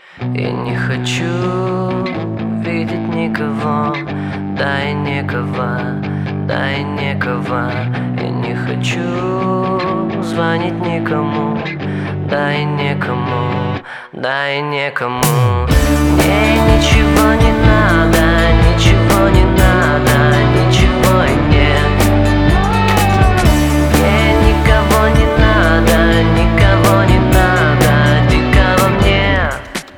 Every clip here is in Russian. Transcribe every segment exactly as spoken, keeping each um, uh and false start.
Я не хочу видеть никого, да и некого, да и некого. Я не хочу звонить никому, да и некому, да и некому. Мне ничего не надо, ничего не надо, ничего и нет. Мне никого не надо, никого не надо, никого мне.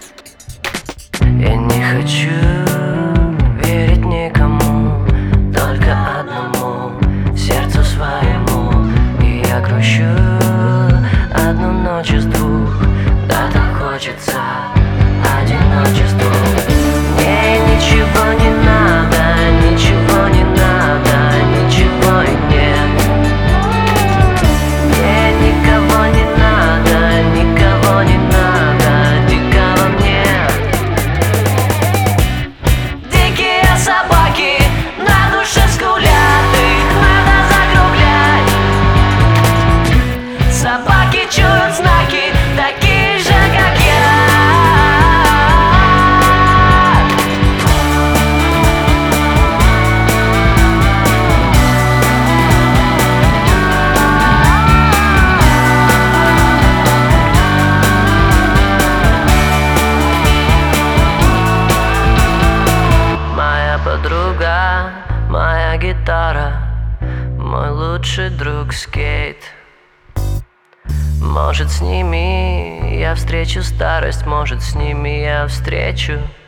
Я не хочу верить никому, только одному, сердцу своему. И я грущу одну ночь из двух, да так хочется одиночеству. Мне ничего не надо, ничего не надо, ничего и нет. Мне никого не надо, никого не надо, никого мне. Дикие собаки на душе скулят, их надо закруглять. Собаки чуют знаки, такие же, как я. Моя подруга, моя гитара, мой лучший друг скейт. Может, с ними я встречу старость, может, с ними я встречу